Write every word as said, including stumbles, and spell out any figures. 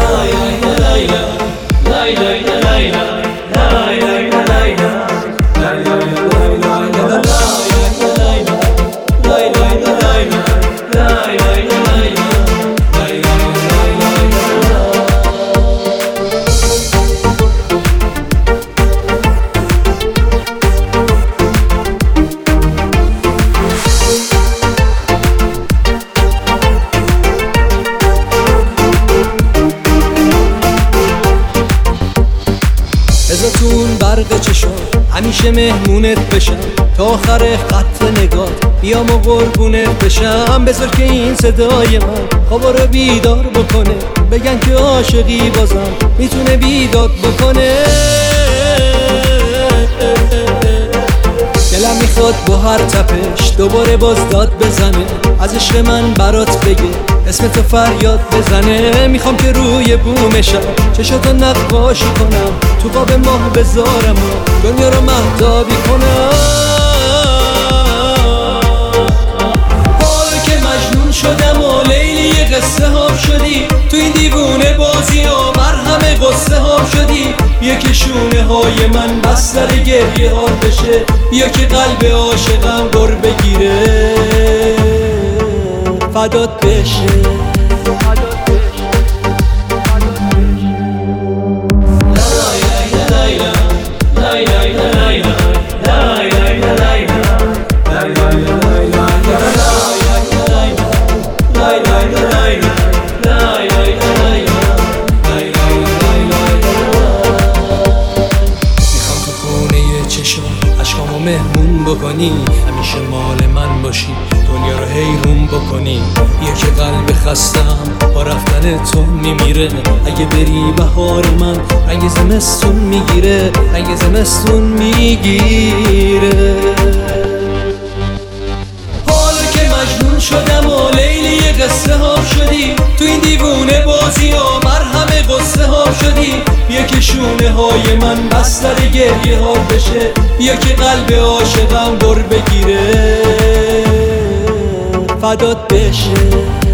بذار تو اون برق چشم همیشه مهمونت بشم تا آخر خط نگات بیام و قربونت بشم. بذار که این صدای من خوابا رو بیدار بکنه، بگن که عاشقی بازم میتونه بیداد بکنه. دلم میخواد با هر تپش دوباره باز داد بزنه، از عشق من برات بگه اسم تو فریاد بزنه. میخوام که روی بومشم چشاتو نقاشی کنم، تو قاب ماه بذارم و دنیا رو مهتابی کنم. حالا که مجنون شدم و لیلی قصه ها شدی، تو این دیوونه بازی ها مرهم قصه ها شدی. بیا که شونه های من بستر گریه ها بشه، بیا که قلب عاشقم گر بگیره فدات بشه. اشکامو مهمون بکنی، همیشه مال من باشی، دنیا رو حیرون بکنی. بیا که قلب خستم با رفتن تو میمیره، اگه بری بهار من رنگ زمستون میگیره، رنگ زمستون میگیره. حالا که مجنون شدم و لیلی قصه ها شدی، تو این دیوونه بازی ها مرهم قصه ها شدی. بیا که شونه های من بستر گریه ها بشه، بیا که قلب عاشقم گر بگیره فدات بشه.